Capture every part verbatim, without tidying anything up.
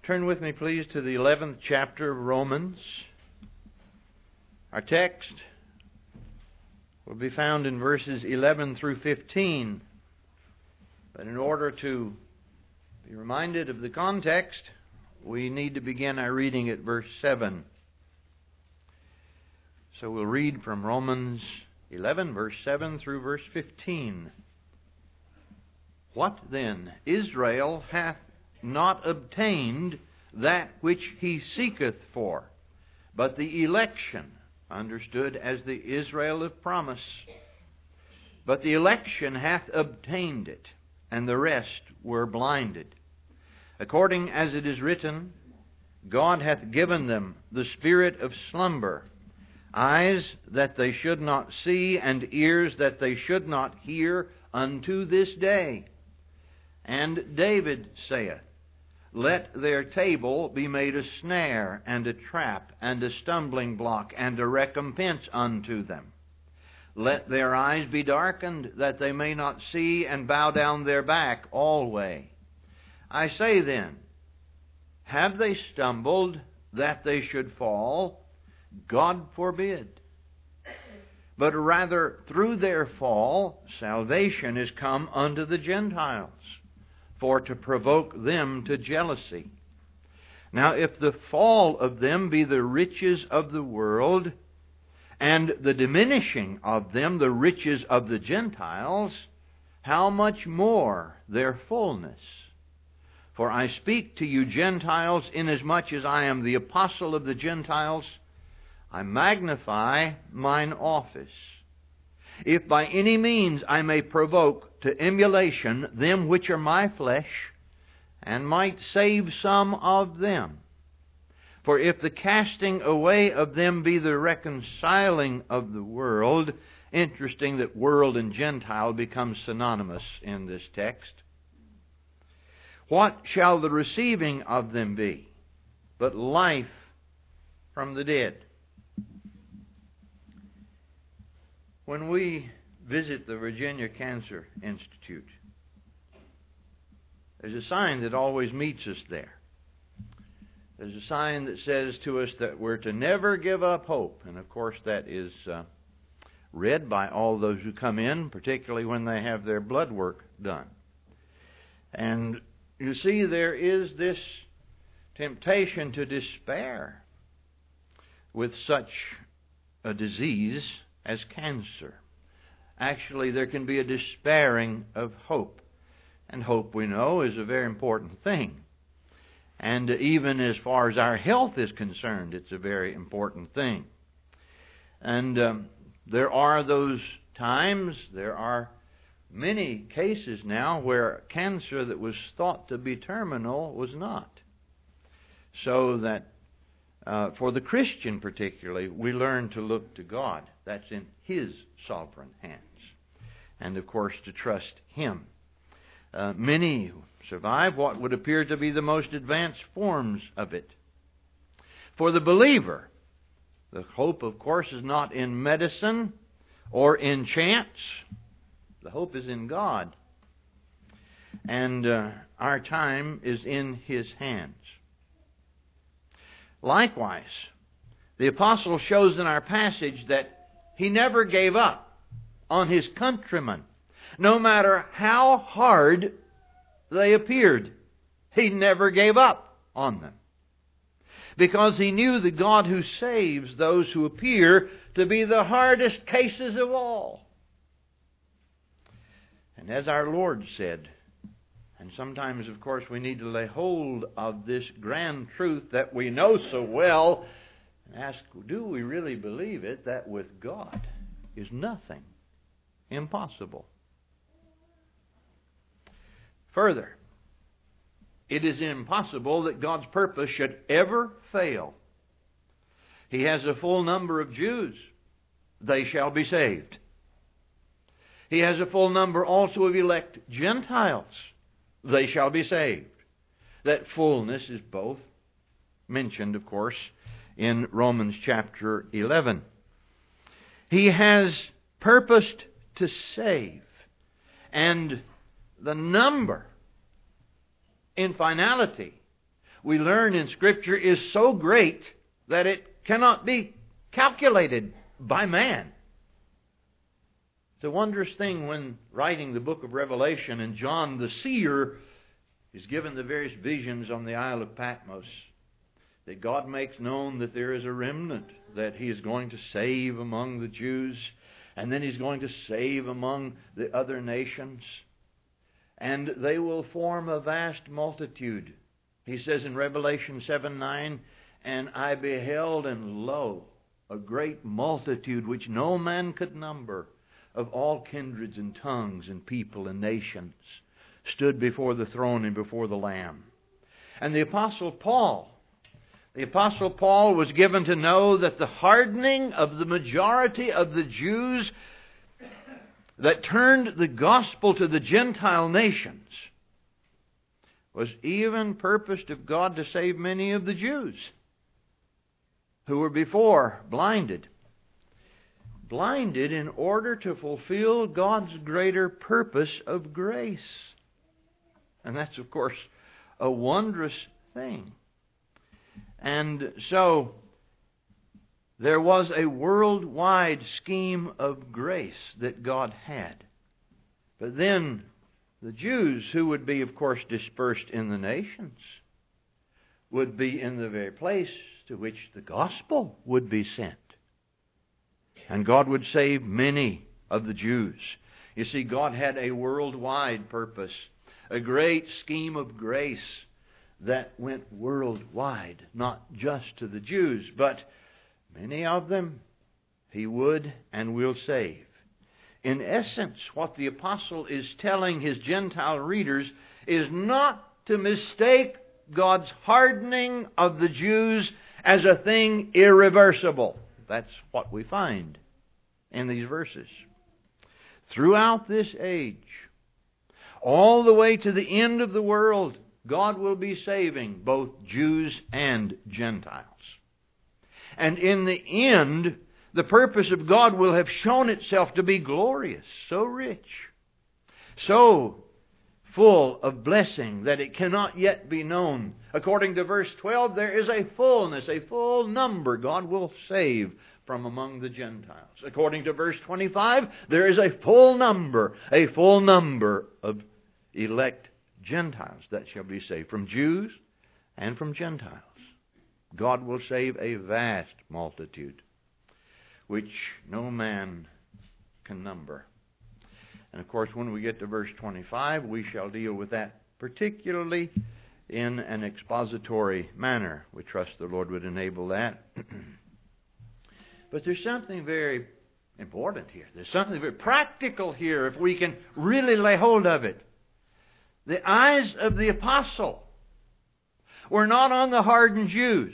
Turn with me, please, to the eleventh chapter of Romans. Our text will be found in verses eleven through fifteen. But in order to be reminded of the context, we need to begin our reading at verse seven. So we'll read from Romans eleven, verse seven through verse fifteen. What then? Israel hath not obtained that which he seeketh for, but the election, understood as the Israel of promise. But the election hath obtained it, and the rest were blinded. According as it is written, God hath given them the spirit of slumber, eyes that they should not see, and ears that they should not hear unto this day. And David saith, Let their table be made a snare, and a trap, and a stumbling block, and a recompense unto them. Let their eyes be darkened, that they may not see, and bow down their back alway. I say then, have they stumbled, that they should fall? God forbid. But rather through their fall, salvation is come unto the Gentiles, for to provoke them to jealousy. Now if the fall of them be the riches of the world, and the diminishing of them the riches of the Gentiles, how much more their fullness? For I speak to you Gentiles, inasmuch as I am the apostle of the Gentiles, I magnify mine office. If by any means I may provoke to emulation them which are my flesh, and might save some of them. For if the casting away of them be the reconciling of the world, interesting that world and Gentile become synonymous in this text, what shall the receiving of them be but life from the dead? When we visit the Virginia Cancer Institute, there's a sign that always meets us there. There's a sign that says to us that we're to never give up hope. And of course that is uh, read by all those who come in, particularly when they have their blood work done. And you see, there is this temptation to despair with such a disease as cancer. Actually, there can be a despairing of hope. And hope, we know, is a very important thing. And even as far as our health is concerned, it's a very important thing. And um, there are those times, there are many cases now where cancer that was thought to be terminal was not. So that uh, for the Christian particularly, we learn to look to God. That's in His sovereign hands. And of course to trust Him. Uh, many survive what would appear to be the most advanced forms of it. For the believer, the hope, of course, is not in medicine or in chance. The hope is in God. And uh, our time is in His hands. Likewise, the apostle shows in our passage that he never gave up on his countrymen. No matter how hard they appeared, he never gave up on them. Because he knew the God who saves those who appear to be the hardest cases of all. And as our Lord said, and sometimes, of course, we need to lay hold of this grand truth that we know so well and ask, do we really believe it, that with God is nothing impossible? Further, it is impossible that God's purpose should ever fail. He has a full number of Jews. They shall be saved. He has a full number also of elect Gentiles. They shall be saved. That fullness is both mentioned, of course, in Romans chapter eleven. He has purposed to save. And the number in finality we learn in Scripture is so great that it cannot be calculated by man. It's a wondrous thing when writing the book of Revelation, and John the seer is given the various visions on the Isle of Patmos, that God makes known that there is a remnant that He is going to save among the Jews, and then He's going to save among the other nations. And they will form a vast multitude. He says in Revelation seven nine, "And I beheld, and lo, a great multitude which no man could number, of all kindreds and tongues and people and nations, stood before the throne and before the Lamb." And the Apostle Paul, the Apostle Paul was given to know that the hardening of the majority of the Jews that turned the gospel to the Gentile nations was even purposed of God to save many of the Jews who were before blinded. Blinded in order to fulfill God's greater purpose of grace. And that's, of course, a wondrous thing. And so, there was a worldwide scheme of grace that God had. But then, the Jews, who would be, of course, dispersed in the nations, would be in the very place to which the gospel would be sent. And God would save many of the Jews. You see, God had a worldwide purpose, a great scheme of grace that went worldwide, not just to the Jews, but many of them He would and will save. In essence, what the apostle is telling his Gentile readers is not to mistake God's hardening of the Jews as a thing irreversible. That's what we find in these verses. Throughout this age, all the way to the end of the world, God will be saving both Jews and Gentiles. And in the end, the purpose of God will have shown itself to be glorious, so rich, so full of blessing that it cannot yet be known. According to verse twelve, there is a fullness, a full number God will save from among the Gentiles. According to verse twenty-five, there is a full number, a full number of elect Gentiles that shall be saved, from Jews and from Gentiles. God will save a vast multitude, which no man can number. And of course, when we get to verse twenty-five, we shall deal with that particularly in an expository manner. We trust the Lord would enable that. But there's something very important here. There's something very practical here if we can really lay hold of it. The eyes of the apostle were not on the hardened Jews.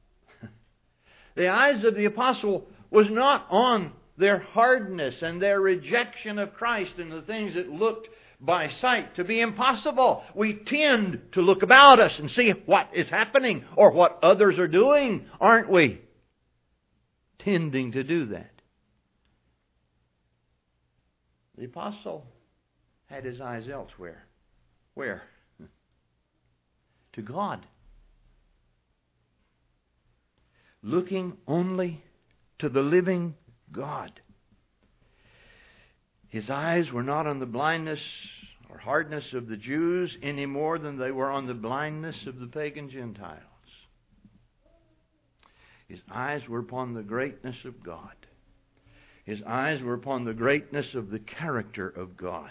The eyes of the apostle was not on their hardness and their rejection of Christ and the things that looked by sight to be impossible. We tend to look about us and see what is happening or what others are doing, aren't we? Tending to do that. The apostle had his eyes elsewhere. Where? To God. Looking only to the living God. His eyes were not on the blindness or hardness of the Jews any more than they were on the blindness of the pagan Gentiles. His eyes were upon the greatness of God. His eyes were upon the greatness of the character of God.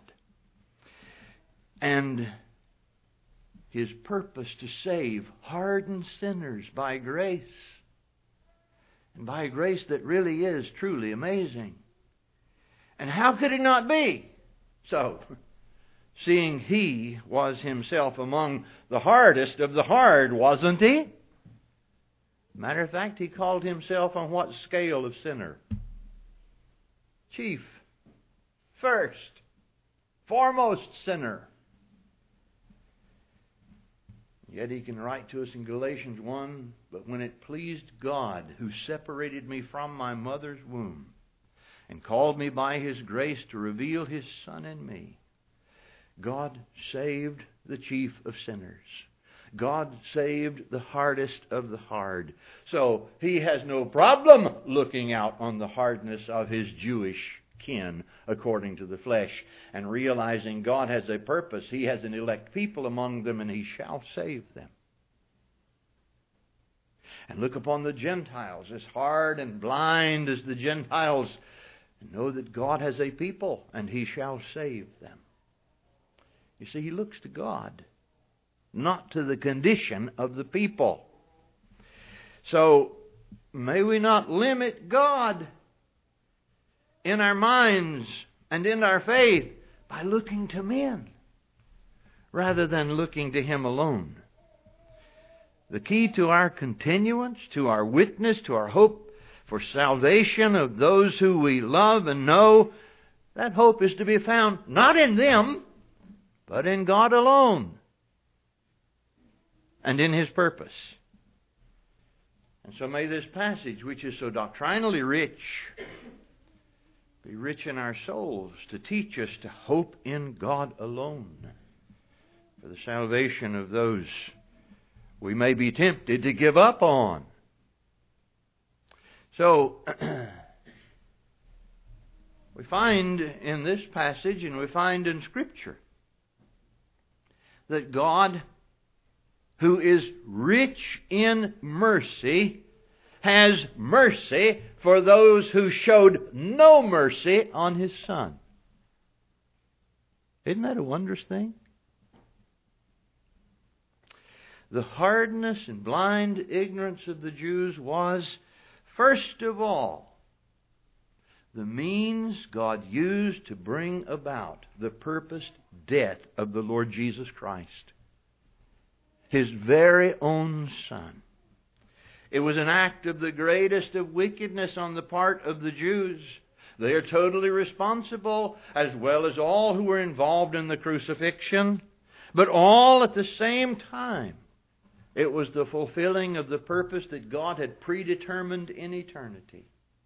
And His purpose to save hardened sinners by grace. And by a grace that really is truly amazing. And how could it not be so? Seeing He was Himself among the hardest of the hard, wasn't He? Matter of fact, He called Himself on what scale of sinner? Chief, first, foremost sinner. Yet He can write to us in Galatians one, "But when it pleased God, who separated me from my mother's womb, and called me by His grace to reveal His Son in me, God saved the chief of sinners." God saved the hardest of the hard. So He has no problem looking out on the hardness of His Jewish kin according to the flesh and realizing God has a purpose. He has an elect people among them, and He shall save them. And look upon the Gentiles, as hard and blind as the Gentiles, and know that God has a people, and He shall save them. You see, He looks to God, not to the condition of the people. So, may we not limit God in our minds and in our faith by looking to men rather than looking to Him alone. The key to our continuance, to our witness, to our hope for salvation of those who we love and know, that hope is to be found not in them, but in God alone and in His purpose. And so may this passage, which is so doctrinally rich, be rich in our souls to teach us to hope in God alone for the salvation of those we may be tempted to give up on. So, we find in this passage, and we find in Scripture, that God, who is rich in mercy, has mercy for those who showed no mercy on His Son. Isn't that a wondrous thing? The hardness and blind ignorance of the Jews was, first of all, the means God used to bring about the purposed death of the Lord Jesus Christ, His very own Son. It was an act of the greatest of wickedness on the part of the Jews. They are totally responsible, as well as all who were involved in the crucifixion, but all at the same time. It was the fulfilling of the purpose that God had predetermined in eternity.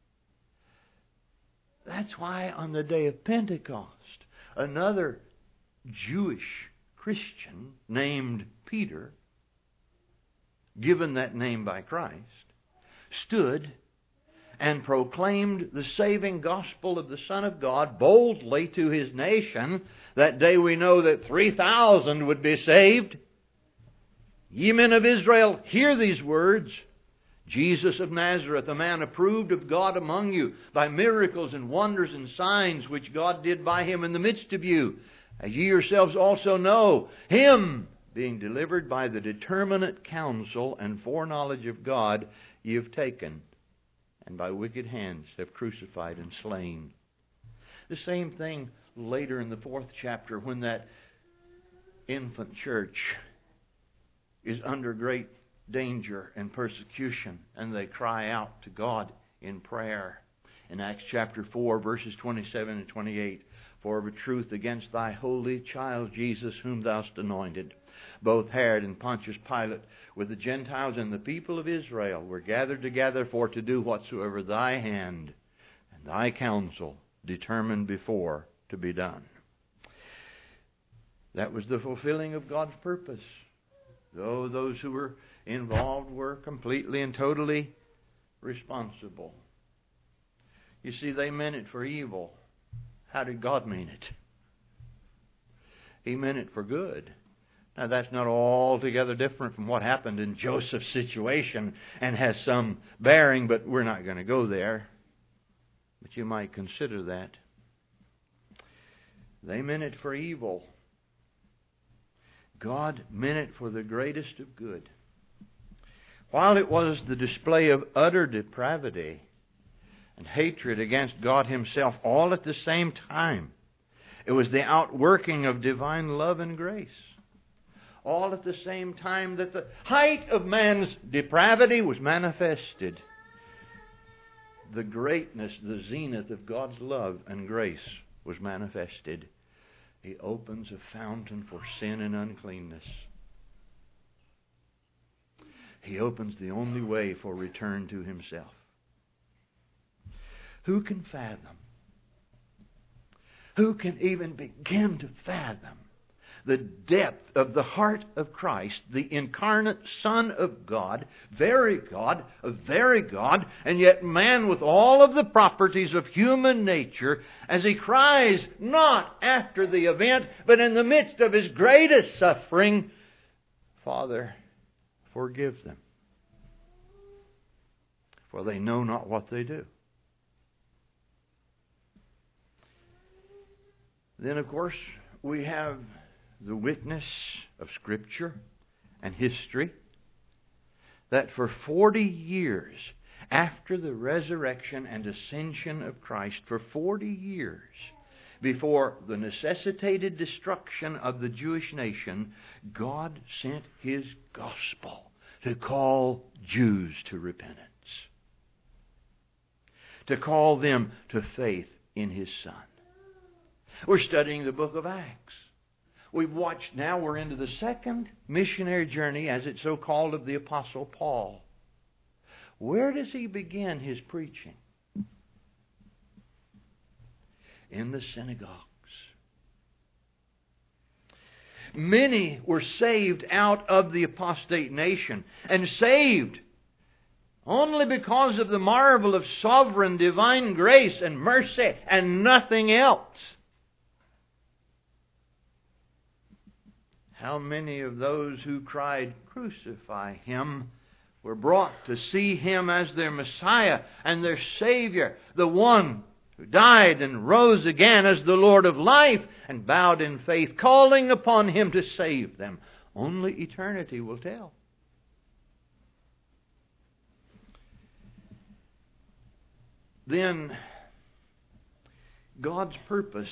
That's why on the day of Pentecost, another Jewish Christian named Peter, given that name by Christ, stood and proclaimed the saving gospel of the Son of God boldly to his nation. That day we know that three thousand would be saved. Ye men of Israel, hear these words. Jesus of Nazareth, a man approved of God among you by miracles and wonders and signs which God did by Him in the midst of you, as ye yourselves also know, Him being delivered by the determinate counsel and foreknowledge of God, ye have taken, and by wicked hands have crucified and slain. The same thing later in the fourth chapter, when that infant church is under great danger and persecution, and they cry out to God in prayer. In Acts chapter four, verses twenty-seven and twenty-eight, for of a truth against thy holy child Jesus, whom thou hast anointed, both Herod and Pontius Pilate, with the Gentiles and the people of Israel, were gathered together for to do whatsoever thy hand and thy counsel determined before to be done. That was the fulfilling of God's purpose. Though those who were involved were completely and totally responsible. You see, they meant it for evil. How did God mean it? He meant it for good. Now, that's not altogether different from what happened in Joseph's situation and has some bearing, but we're not going to go there. But you might consider that. They meant it for evil. God meant it for the greatest of good. While it was the display of utter depravity and hatred against God Himself all at the same time, it was the outworking of divine love and grace. All at the same time that the height of man's depravity was manifested, the greatness, the zenith of God's love and grace was manifested. He opens a fountain for sin and uncleanness. He opens the only way for return to Himself. Who can fathom? Who can even begin to fathom the depth of the heart of Christ, the incarnate Son of God, very God, a very God, and yet man with all of the properties of human nature, as He cries not after the event, but in the midst of His greatest suffering, Father, forgive them, for they know not what they do. Then, of course, we have the witness of Scripture and history that for forty years after the resurrection and ascension of Christ, for forty years before the necessitated destruction of the Jewish nation, God sent His gospel to call Jews to repentance, to call them to faith in His Son. We're studying the book of Acts. We've watched, now we're into the second missionary journey, as it's so called, of the Apostle Paul. Where does he begin his preaching? In the synagogues. Many were saved out of the apostate nation, and saved only because of the marvel of sovereign divine grace and mercy and nothing else. How many of those who cried, "Crucify Him," were brought to see Him as their Messiah and their Savior, the one who died and rose again as the Lord of life, and bowed in faith, calling upon Him to save them? Only eternity will tell. Then, God's purpose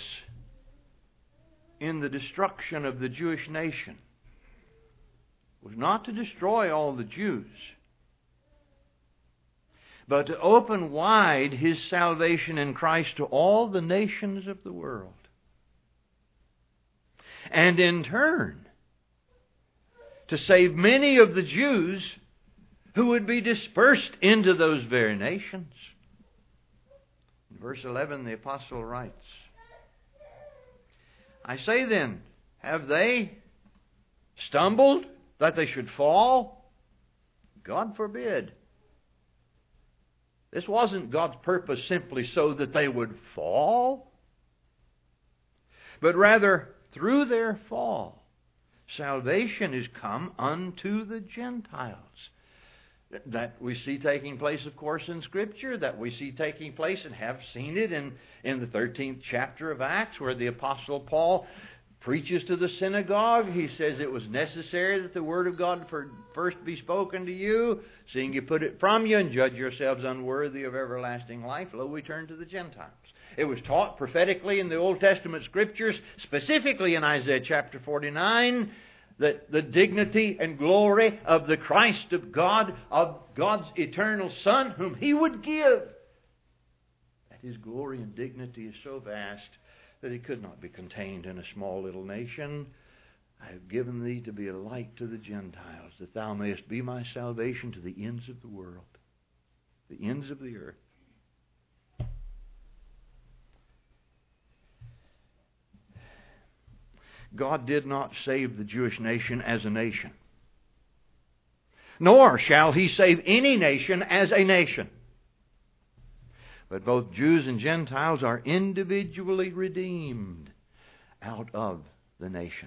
in the destruction of the Jewish nation was not to destroy all the Jews, but to open wide His salvation in Christ to all the nations of the world. And in turn, to save many of the Jews who would be dispersed into those very nations. In verse eleven, the apostle writes, "I say then, have they stumbled that they should fall? God forbid." This wasn't God's purpose simply so that they would fall, but rather through their fall, salvation is come unto the Gentiles. That we see taking place, of course, in Scripture, that we see taking place and have seen it in, in the thirteenth chapter of Acts, where the Apostle Paul preaches to the synagogue. He says it was necessary that the Word of God first be spoken to you, seeing you put it from you and judge yourselves unworthy of everlasting life. Lo, we turn to the Gentiles. It was taught prophetically in the Old Testament Scriptures, specifically in Isaiah chapter forty-nine, that the dignity and glory of the Christ of God, of God's eternal Son, whom He would give, that His glory and dignity is so vast that He could not be contained in a small little nation. I have given thee to be a light to the Gentiles, that thou mayest be my salvation to the ends of the world, the ends of the earth. God did not save the Jewish nation as a nation, nor shall He save any nation as a nation. But both Jews and Gentiles are individually redeemed out of the nations.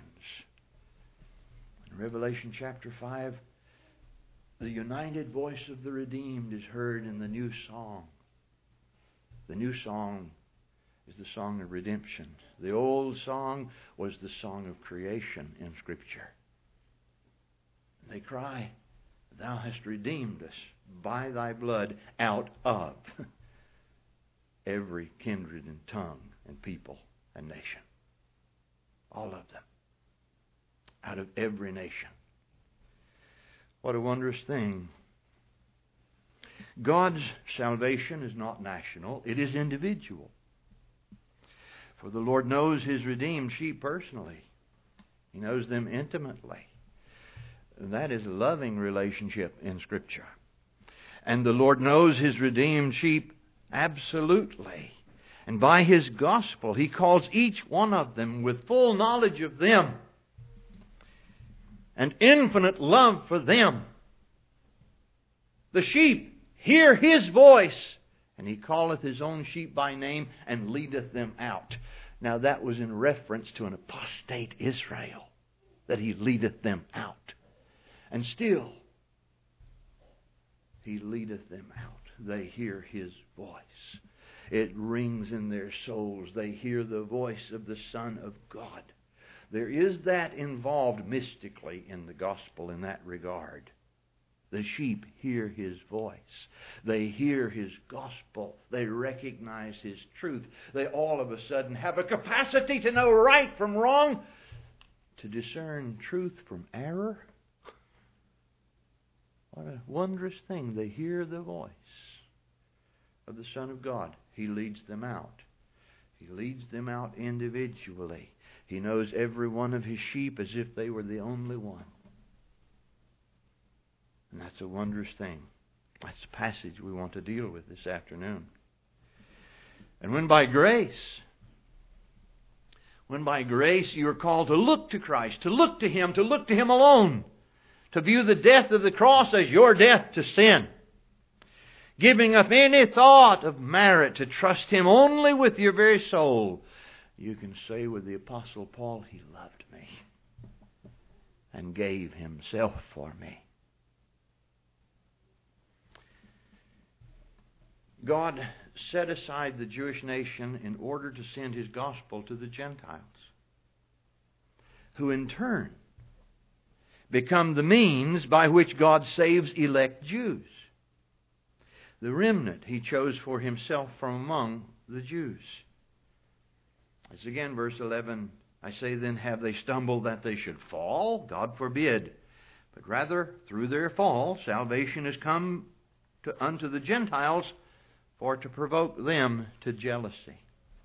In Revelation chapter five, the united voice of the redeemed is heard in the new song. The new song is the song of redemption. The old song was the song of creation in Scripture. They cry, "Thou hast redeemed us by Thy blood out of every kindred and tongue and people and nation." All of them. Out of every nation. What a wondrous thing. God's salvation is not national, it is individual. For the Lord knows His redeemed sheep personally. He knows them intimately. And that is a loving relationship in Scripture. And the Lord knows His redeemed sheep absolutely. And by His gospel, He calls each one of them with full knowledge of them and infinite love for them. The sheep hear His voice, and He calleth His own sheep by name, and leadeth them out. Now that was in reference to an apostate Israel, that He leadeth them out. And still, He leadeth them out. They hear His voice. It rings in their souls. They hear the voice of the Son of God. There is that involved mystically in the gospel in that regard. The sheep hear His voice. They hear His gospel. They recognize His truth. They all of a sudden have a capacity to know right from wrong, to discern truth from error. What a wondrous thing. They hear the voice of the Son of God. He leads them out. He leads them out individually. He knows every one of His sheep as if they were the only one. And that's a wondrous thing. That's the passage we want to deal with this afternoon. And when by grace, when by grace you are called to look to Christ, to look to Him, to look to Him alone, to view the death of the cross as your death to sin, giving up any thought of merit to trust Him only with your very soul, you can say with the Apostle Paul, He loved me and gave Himself for me. God set aside the Jewish nation in order to send His gospel to the Gentiles, who in turn become the means by which God saves elect Jews. The remnant He chose for Himself from among the Jews. It's again verse eleven. I say then, have they stumbled that they should fall? God forbid. But rather, through their fall, salvation has come to, unto the Gentiles, for to provoke them to jealousy.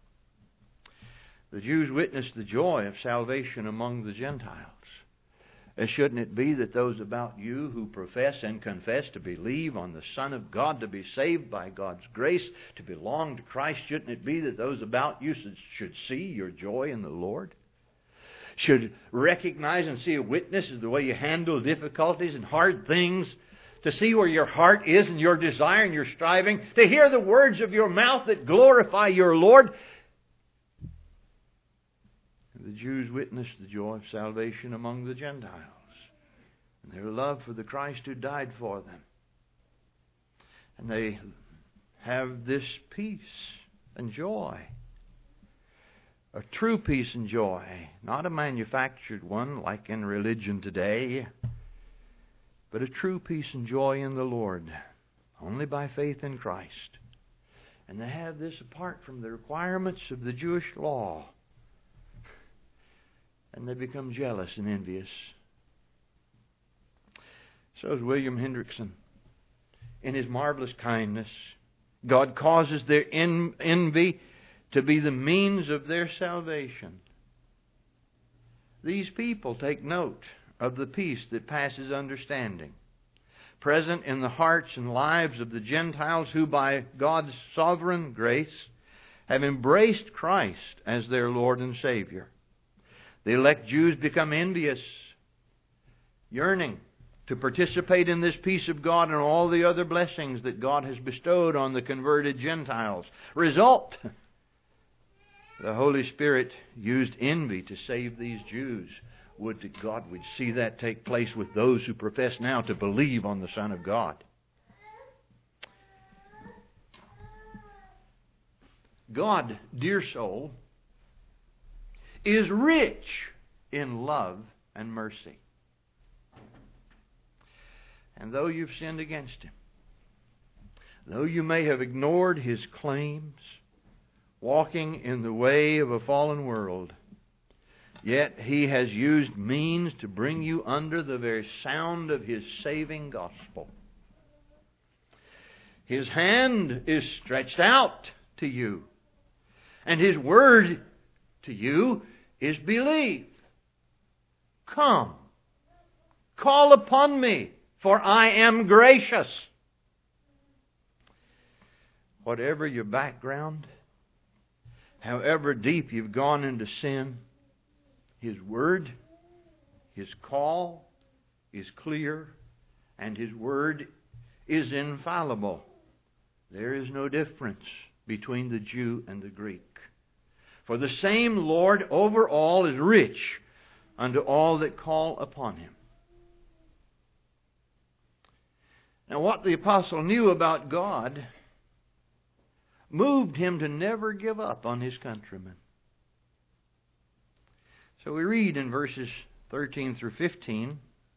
The Jews witnessed the joy of salvation among the Gentiles. And shouldn't it be that those about you who profess and confess to believe on the Son of God, to be saved by God's grace, to belong to Christ, shouldn't it be that those about you should, should see your joy in the Lord? Should recognize and see a witness of the way you handle difficulties and hard things, to see where your heart is and your desire and your striving, to hear the words of your mouth that glorify your Lord. The Jews witnessed the joy of salvation among the Gentiles and their love for the Christ who died for them. And they have this peace and joy. A true peace and joy, not a manufactured one like in religion today, but a true peace and joy in the Lord, only by faith in Christ. And they have this apart from the requirements of the Jewish law. And they become jealous and envious. So is William Hendrickson. In his marvelous kindness, God causes their en- envy to be the means of their salvation. These people take note of the peace that passes understanding, present in the hearts and lives of the Gentiles who by God's sovereign grace have embraced Christ as their Lord and Savior. The elect Jews become envious, yearning to participate in this peace of God and all the other blessings that God has bestowed on the converted Gentiles. Result, the Holy Spirit used envy to save these Jews. Would to God we'd see that take place with those who profess now to believe on the Son of God. God, dear soul, is rich in love and mercy. And though you've sinned against Him, though you may have ignored His claims, walking in the way of a fallen world, yet He has used means to bring you under the very sound of His saving gospel. His hand is stretched out to you, and His word to you is believe. Come, call upon me, for I am gracious. Whatever your background, however deep you've gone into sin, His word, His call, is clear and His Word is infallible. There is no difference between the Jew and the Greek. For the same Lord over all is rich unto all that call upon Him. Now, what the apostle knew about God moved him to never give up on his countrymen. So we read in verses thirteen through fifteen,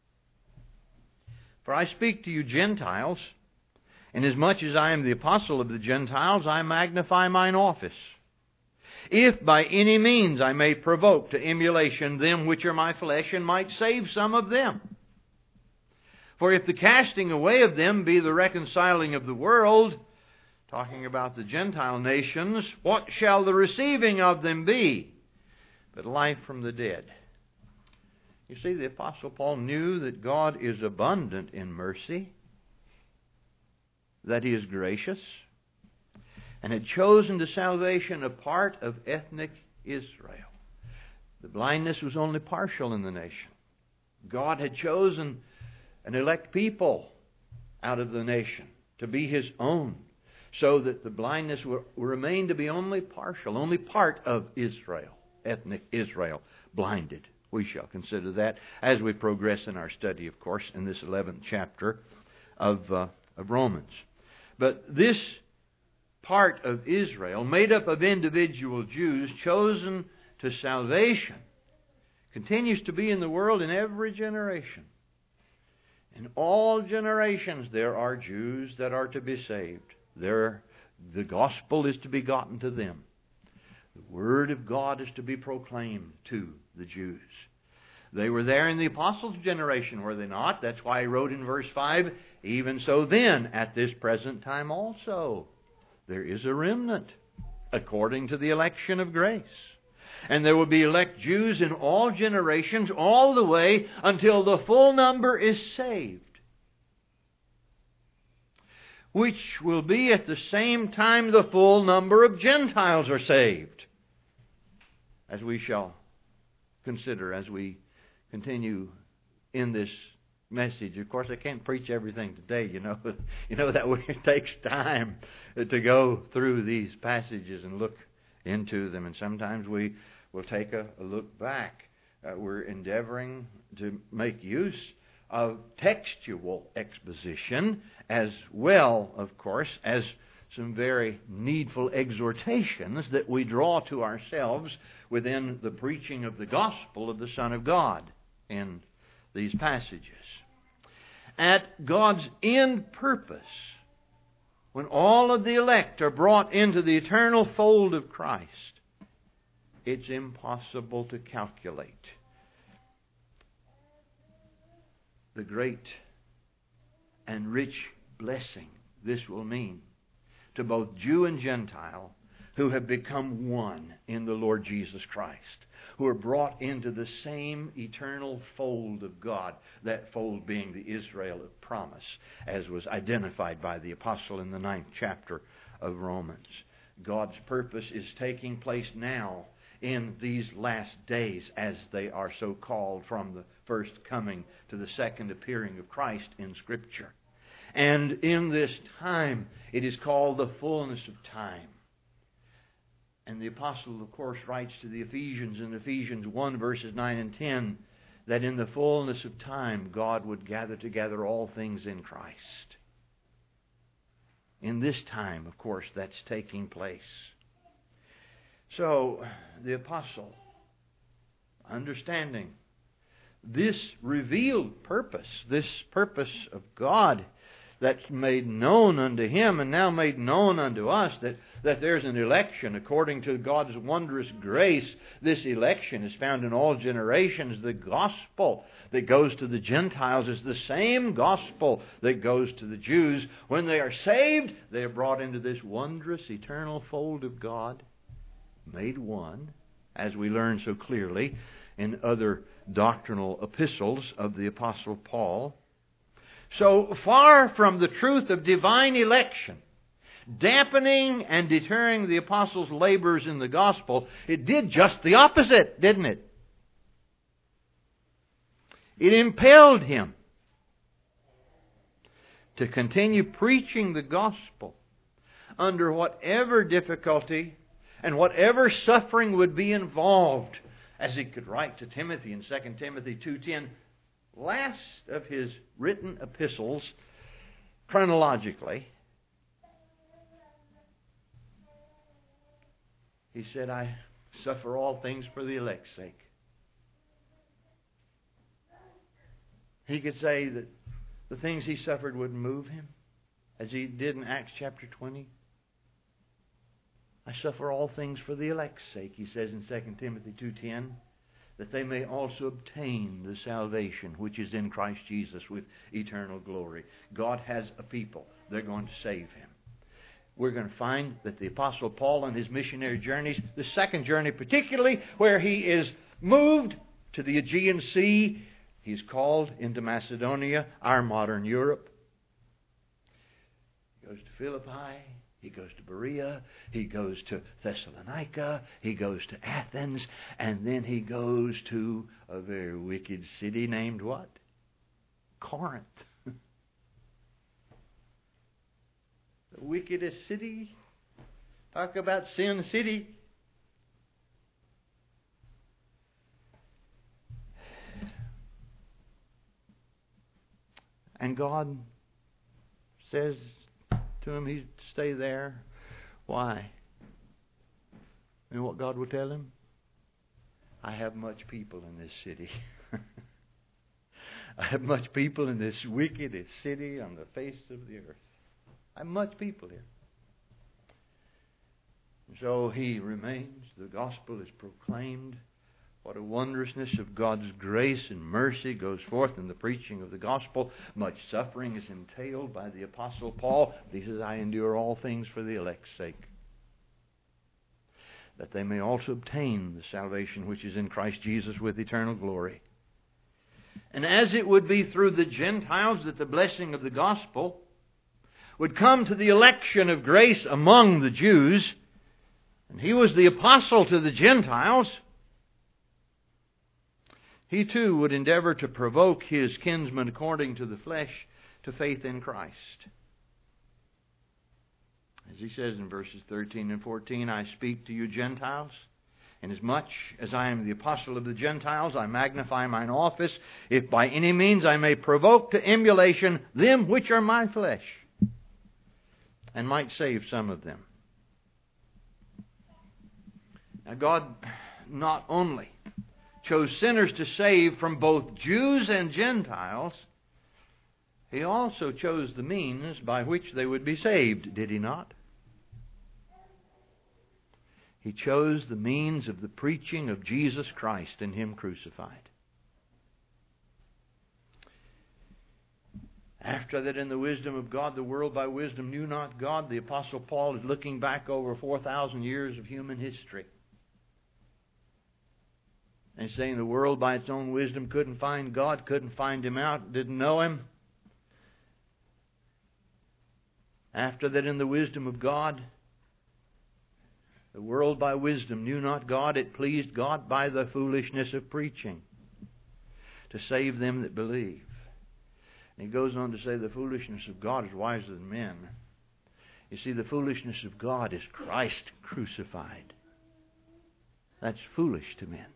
For I speak to you Gentiles, inasmuch as I am the apostle of the Gentiles, I magnify mine office. If by any means I may provoke to emulation them which are my flesh, and might save some of them. For if the casting away of them be the reconciling of the world, talking about the Gentile nations, what shall the receiving of them be but life from the dead? You see, the Apostle Paul knew that God is abundant in mercy, that He is gracious, and had chosen to salvation a part of ethnic Israel. The blindness was only partial in the nation. God had chosen an elect people out of the nation to be His own, so that the blindness will remain to be only partial, only part of Israel, ethnic Israel, blinded. We shall consider that as we progress in our study, of course, in this eleventh chapter of, uh, of Romans. But this part of Israel, made up of individual Jews chosen to salvation, continues to be in the world in every generation. In all generations there are Jews that are to be saved. There, the gospel is to be gotten to them. The Word of God is to be proclaimed to the Jews. They were there in the apostles' generation, were they not? That's why he wrote in verse five, Even so then, at this present time also, there is a remnant, according to the election of grace. And there will be elect Jews in all generations, all the way until the full number is saved, which will be at the same time the full number of Gentiles are saved, as we shall consider as we continue in this message. Of course, I can't preach everything today. You know, you know that it takes time to go through these passages and look into them, and sometimes we will take a, a look back. Uh, we're endeavoring to make use of textual exposition as well, of course, as some very needful exhortations that we draw to ourselves within the preaching of the gospel of the Son of God in these passages. At God's end purpose, when all of the elect are brought into the eternal fold of Christ, it's impossible to calculate the great and rich blessing this will mean to both Jew and Gentile who have become one in the Lord Jesus Christ, who are brought into the same eternal fold of God, that fold being the Israel of promise, as was identified by the apostle in the ninth chapter of Romans. God's purpose is taking place now in these last days, as they are so called from the first coming to the second appearing of Christ in Scripture. And in this time, it is called the fullness of time. And the apostle, of course, writes to the Ephesians in Ephesians one, verses nine and ten, that in the fullness of time, God would gather together all things in Christ. In this time, of course, that's taking place. So, the apostle, understanding this revealed purpose, this purpose of God that's made known unto him and now made known unto us, that, that there's an election according to God's wondrous grace. This election is found in all generations. The gospel that goes to the Gentiles is the same gospel that goes to the Jews. When they are saved, they are brought into this wondrous eternal fold of God, made one, as we learn so clearly in other doctrinal epistles of the Apostle Paul. So far from the truth of divine election dampening and deterring the apostles' labors in the gospel, it did just the opposite, didn't it? It impelled him to continue preaching the gospel under whatever difficulty and whatever suffering would be involved, as he could write to Timothy in Second Timothy two ten, last of his written epistles chronologically. He said, I suffer all things for the elect's sake. He could say that the things he suffered wouldn't move him, as he did in Acts chapter twenty. I suffer all things for the elect's sake, he says in Second Timothy two ten, that they may also obtain the salvation which is in Christ Jesus with eternal glory. God has a people. They're going to save him. We're going to find that the Apostle Paul on his missionary journeys, the second journey particularly, where he is moved to the Aegean Sea, he's called into Macedonia, our modern Europe. He goes to Philippi. He goes to Berea, he goes to Thessalonica, he goes to Athens, and then he goes to a very wicked city named what? Corinth. The wickedest city. Talk about Sin City. And God says to him he'd stay there. Why? You know what God would tell him? I have much people in this city. I have much people in this wickedest city on the face of the earth. I have much people here. And so he remains. The gospel is proclaimed. What a wondrousness of God's grace and mercy goes forth in the preaching of the gospel. Much suffering is entailed by the Apostle Paul. He says, I endure all things for the elect's sake, that they may also obtain the salvation which is in Christ Jesus with eternal glory. And as it would be through the Gentiles that the blessing of the gospel would come to the election of grace among the Jews, and he was the apostle to the Gentiles, he too would endeavor to provoke his kinsmen according to the flesh to faith in Christ. As he says in verses thirteen and fourteen, I speak to you Gentiles, inasmuch as I am the apostle of the Gentiles, I magnify mine office, if by any means I may provoke to emulation them which are my flesh, and might save some of them. Now God not only chose sinners to save from both Jews and Gentiles, he also chose the means by which they would be saved, did he not? He chose the means of the preaching of Jesus Christ and him crucified. After that, in the wisdom of God, the world by wisdom knew not God, the Apostle Paul is looking back over four thousand years of human history and saying the world by its own wisdom couldn't find God, couldn't find him out, didn't know him. After that, in the wisdom of God, the world by wisdom knew not God. It pleased God by the foolishness of preaching to save them that believe. And he goes on to say the foolishness of God is wiser than men. You see, the foolishness of God is Christ crucified. That's foolish to men.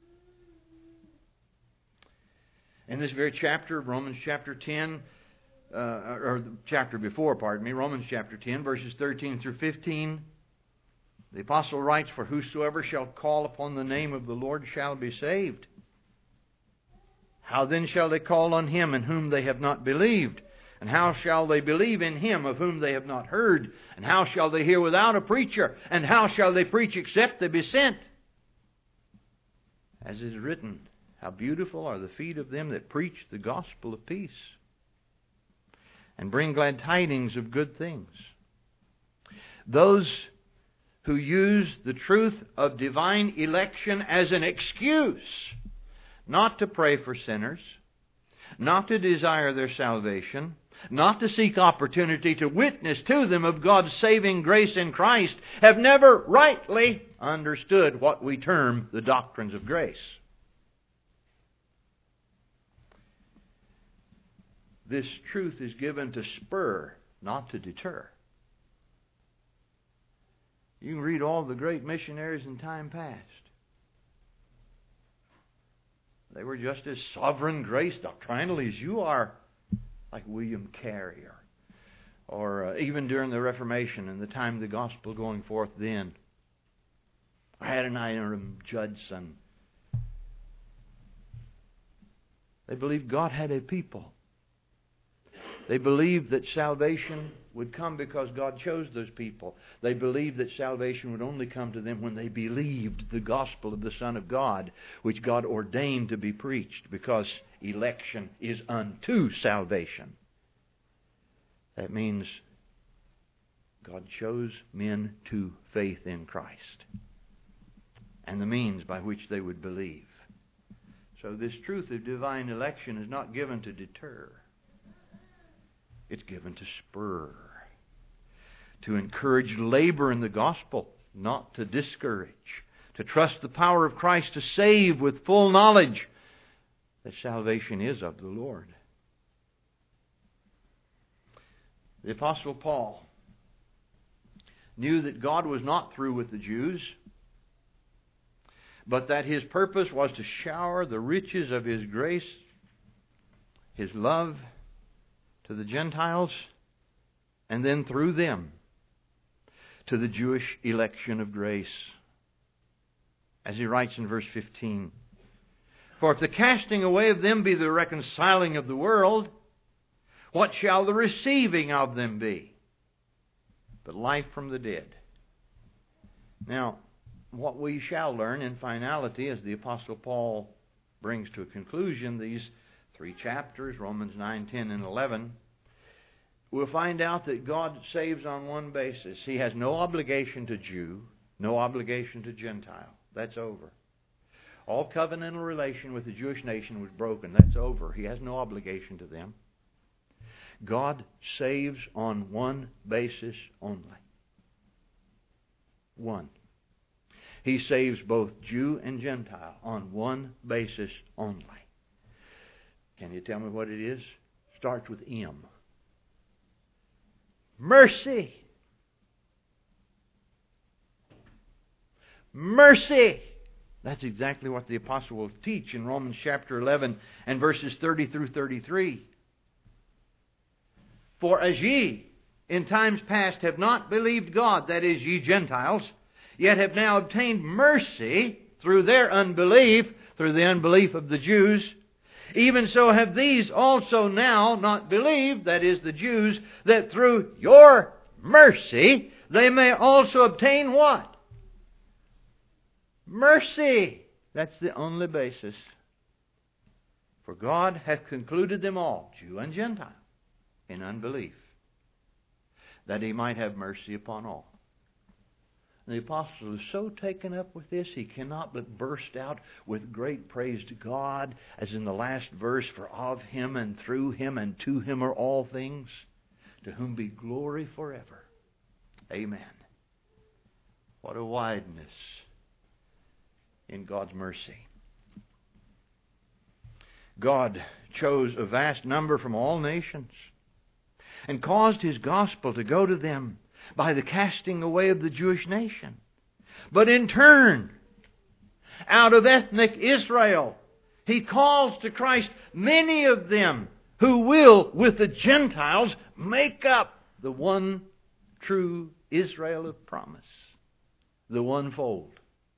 In this very chapter, Romans chapter ten, uh, or the chapter before, pardon me, Romans chapter ten, verses thirteen through fifteen, the apostle writes, For whosoever shall call upon the name of the Lord shall be saved. How then shall they call on him in whom they have not believed? And how shall they believe in him of whom they have not heard? And how shall they hear without a preacher? And how shall they preach except they be sent? As is written, how beautiful are the feet of them that preach the gospel of peace and bring glad tidings of good things. Those who use the truth of divine election as an excuse not to pray for sinners, not to desire their salvation, not to seek opportunity to witness to them of God's saving grace in Christ, have never rightly understood what we term the doctrines of grace. this truth is given to spur, not to deter. You can read all the great missionaries in time past. They were just as sovereign grace doctrinally as you are, like William Carey, or, or uh, even during the Reformation and the time of the gospel going forth then. Adoniram Judson. They believed God had a people. They believed that salvation would come because God chose those people. They believed that salvation would only come to them when they believed the gospel of the Son of God, which God ordained to be preached, because election is unto salvation. That means God chose men to faith in Christ and the means by which they would believe. So this truth of divine election is not given to deter. It's given to spur, to encourage labor in the gospel, not to discourage, to trust the power of Christ to save with full knowledge that salvation is of the Lord. The Apostle Paul knew that God was not through with the Jews, but that His purpose was to shower the riches of His grace, His love, to the Gentiles, and then through them to the Jewish election of grace. As he writes in verse fifteen, "For if the casting away of them be the reconciling of the world, what shall the receiving of them be? But life from the dead." Now, what we shall learn in finality, as the Apostle Paul brings to a conclusion these three chapters, Romans nine, ten, and eleven, we'll find out that God saves on one basis. He has no obligation to Jew, no obligation to Gentile. That's over. All covenantal relation with the Jewish nation was broken. That's over. He has no obligation to them. God saves on one basis only. One. He saves both Jew and Gentile on one basis only. Can you tell me what it is? Starts with M. Mercy. Mercy. That's exactly what the apostle will teach in Romans chapter eleven and verses thirty through thirty-three. "For as ye in times past have not believed God, that is, ye Gentiles, yet have now obtained mercy through their unbelief," through the unbelief of the Jews, "even so have these also now not believed," that is, the Jews, "that through your mercy they may also obtain" what? Mercy. That's the only basis. "For God hath concluded them all, Jew and Gentile, in unbelief, that He might have mercy upon all." The apostle is so taken up with this, he cannot but burst out with great praise to God, as in the last verse, "For of Him and through Him and to Him are all things, to whom be glory forever. Amen." What a wideness in God's mercy. God chose a vast number from all nations and caused His gospel to go to them by the casting away of the Jewish nation. But in turn, out of ethnic Israel, He calls to Christ many of them who will, with the Gentiles, make up the one true Israel of promise, the one fold.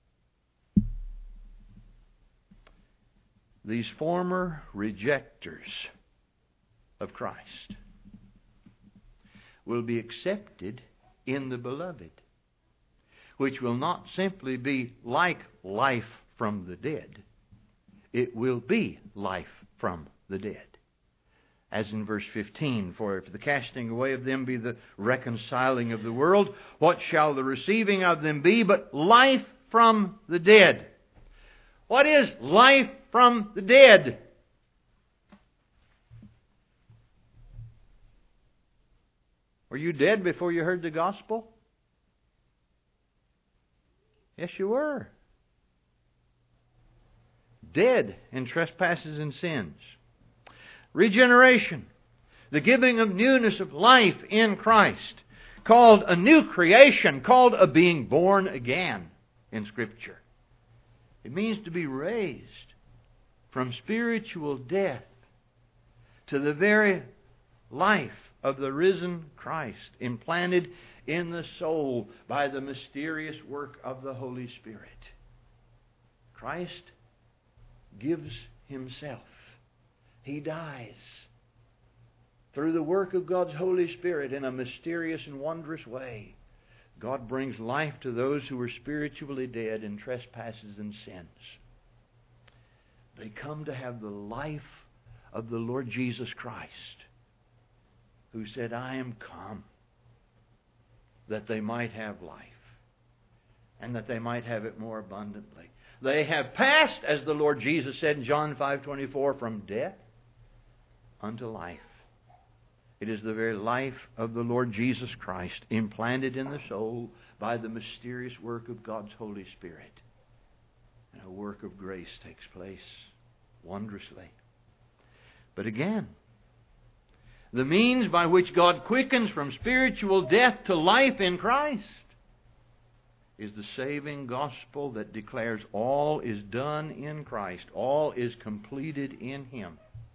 These former rejectors of Christ will be accepted in the beloved, which will not simply be like life from the dead. It will be life from the dead. As in verse fifteen, "For if the casting away of them be the reconciling of the world, what shall the receiving of them be but life from the dead?" What is life from the dead? Were you dead before you heard the gospel? Yes, you were. Dead in trespasses and sins. Regeneration. the giving of newness of life in Christ, called a new creation, called a being born again in Scripture. It means to be raised from spiritual death to the very life of the risen Christ, implanted in the soul by the mysterious work of the Holy Spirit. Christ gives Himself. He dies through the work of God's Holy Spirit in a mysterious and wondrous way. God brings life to those who were spiritually dead in trespasses and sins. They come to have the life of the Lord Jesus Christ, who said, I am come that they might have life, and that they might have it more abundantly. They have passed, as the Lord Jesus said in John five twenty-four, from death unto life. It is the very life of the Lord Jesus Christ, implanted in the soul by the mysterious work of God's Holy Spirit. And a work of grace takes place wondrously. But again, the means by which God quickens from spiritual death to life in Christ is the saving gospel that declares all is done in Christ. All is completed in Him.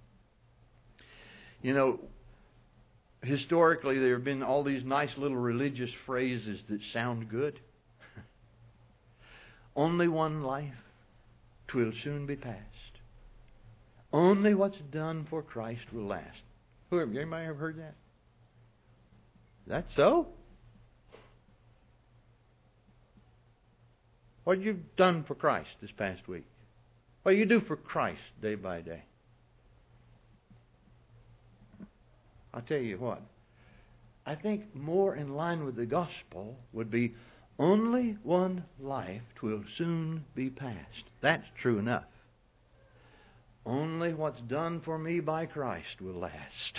You know, historically there have been all these nice little religious phrases that sound good. Only one life, 'twill soon be past. Only what's done for Christ will last. Who, anybody ever heard that? That's so? What have you done for Christ this past week? What do you do for Christ day by day? I'll tell you what. I think more in line with the gospel would be only one life 'twill soon be past. That's true enough. Only what's done for me by Christ will last.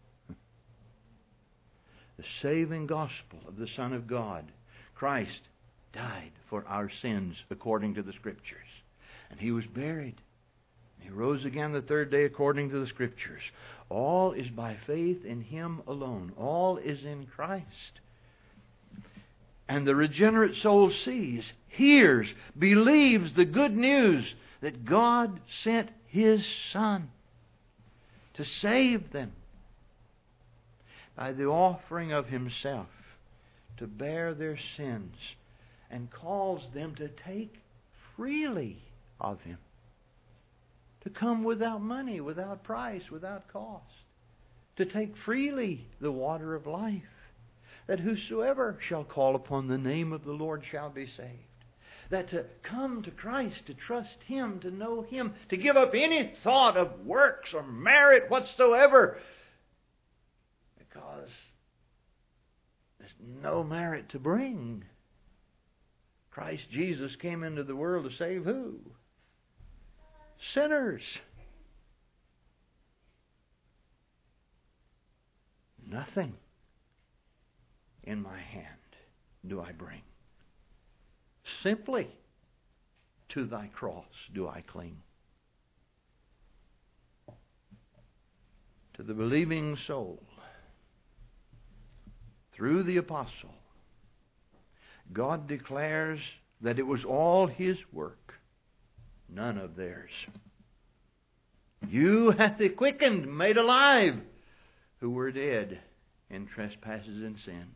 The saving gospel of the Son of God. Christ died for our sins according to the Scriptures. And He was buried. He rose again the third day according to the Scriptures. All is by faith in Him alone. All is in Christ. And the regenerate soul sees, hears, believes the good news that God sent His Son to save them by the offering of Himself to bear their sins, and calls them to take freely of Him, to come without money, without price, without cost, to take freely the water of life, that whosoever shall call upon the name of the Lord shall be saved. That to come to Christ, to trust Him, to know Him, to give up any thought of works or merit whatsoever, because there's no merit to bring. Christ Jesus came into the world to save who? Sinners. Nothing in my hand do I bring. Simply to Thy cross do I cling. To the believing soul, through the apostle, God declares that it was all His work, none of theirs. You hath He quickened, made alive, who were dead in trespasses and sins.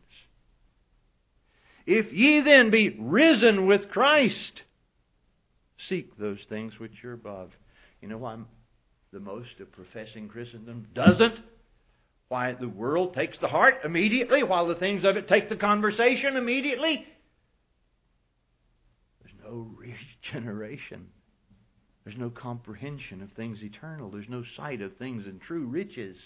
If ye then be risen with Christ, seek those things which are above. You know why the most of professing Christendom doesn't? Why the world takes the heart immediately, while the things of it take the conversation immediately? There's no regeneration. There's no comprehension of things eternal. There's no sight of things in true riches.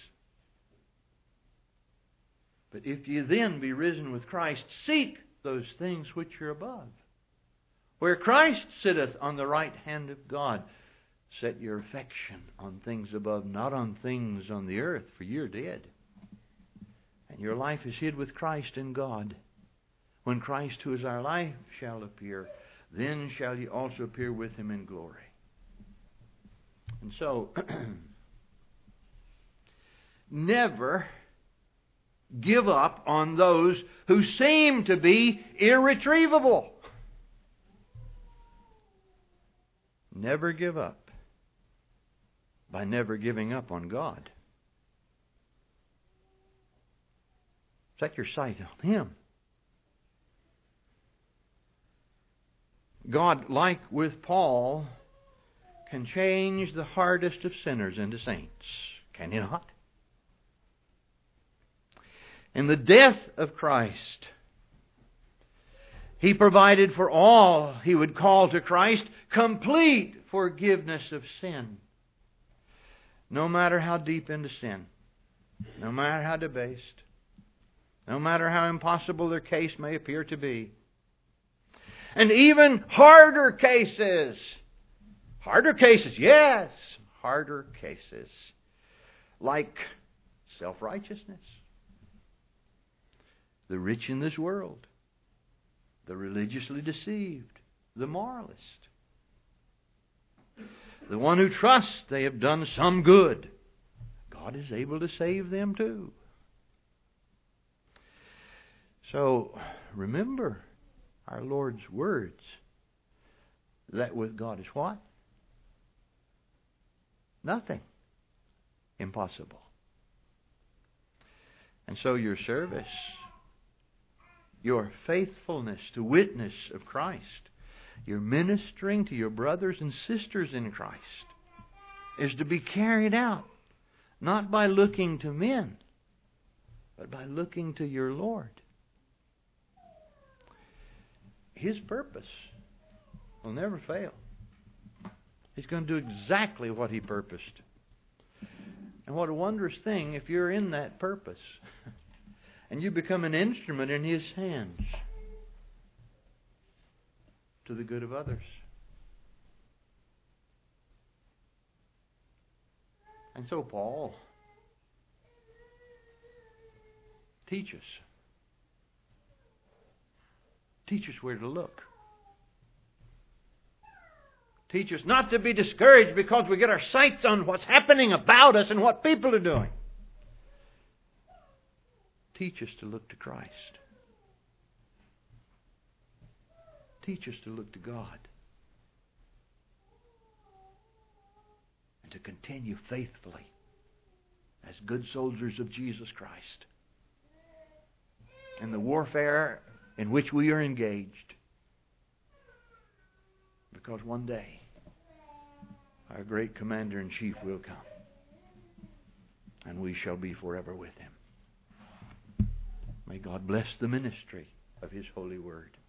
But if ye then be risen with Christ, seek those things which are above, where Christ sitteth on the right hand of God. Set your affection on things above, not on things on the earth, for you're dead. And your life is hid with Christ in God. When Christ, who is our life, shall appear, then shall ye also appear with Him in glory. And so, never give up on those who seem to be irretrievable. Never give up by never giving up on God. Set your sight on Him. God, like with Paul, can change the hardest of sinners into saints. Can He not? In the death of Christ, He provided for all He would call to Christ complete forgiveness of sin. No matter how deep into sin, no matter how debased, no matter how impossible their case may appear to be. And even harder cases. Harder cases, yes. Harder cases. Like self-righteousness. The rich in this world. The religiously deceived. The moralist. The one who trusts they have done some good. God is able to save them too. So, remember our Lord's words. That with God is what? Nothing impossible. And so your service, your faithfulness to witness of Christ, your ministering to your brothers and sisters in Christ, is to be carried out not by looking to men, but by looking to your Lord. His purpose will never fail. He's going to do exactly what He purposed. And what a wondrous thing if you're in that purpose and you become an instrument in His hands to the good of others. And so Paul teaches. Teach us where to look. Teach us not to be discouraged because we get our sights on what's happening about us and what people are doing. Teach us to look to Christ. Teach us to look to God. And to continue faithfully as good soldiers of Jesus Christ in the warfare in which we are engaged. Because one day our great Commander-in-Chief will come and we shall be forever with Him. May God bless the ministry of His holy word.